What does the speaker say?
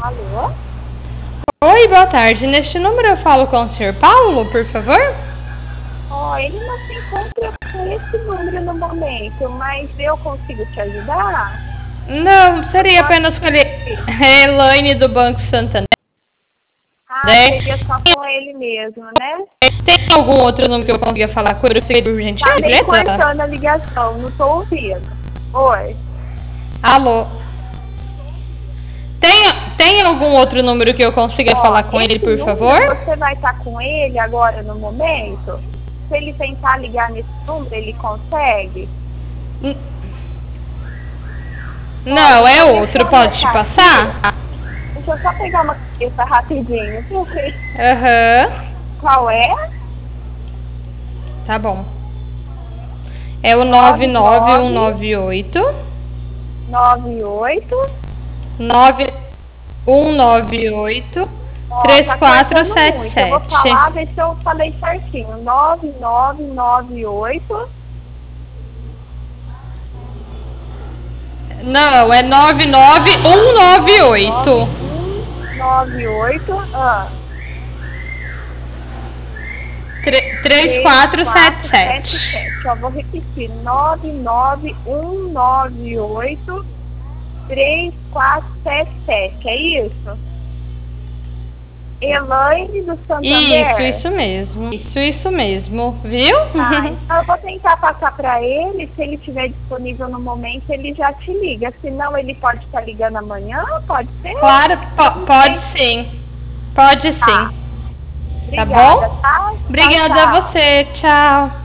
Alô? Oi, boa tarde. Neste número eu falo com o senhor Paulo, por favor? Ó, ele não se encontra com esse número no momento, mas eu consigo te ajudar? Não, seria apenas com ele. Elaine do Banco Santander. Ah, seria só com ele mesmo, né? Tem algum outro número que eu consiga falar com ele, por Tá bem gentileza? cortando a ligação, não tô ouvindo. Oi? Alô? Tem algum outro número que eu consiga falar com ele, esse por número, favor? Você vai estar com ele agora no momento? Se ele tentar ligar nesse número, ele consegue? Não, é Então, outro. deixa eu Pode te anotar passar? aqui. Deixa eu só pegar uma cabeça rapidinho. Aham. Qual é? Tá bom. É o 99198 98. 9198 Tá cortando muito. Eu vou 3477. falar, ver se eu falei certinho. 9998. Não, é 99198 98. 3477. Só vou repetir. 99198 3477. É isso? Elaine do Santander? Isso mesmo. Isso mesmo. Viu? Tá, então eu vou tentar passar para ele. Se ele estiver disponível no momento, ele já te liga. Se não, ele pode estar ligando amanhã, pode ser? Claro, pode sim. Pode sim. Tá Obrigada, bom? tá? Obrigada Tchau, a você. Tchau.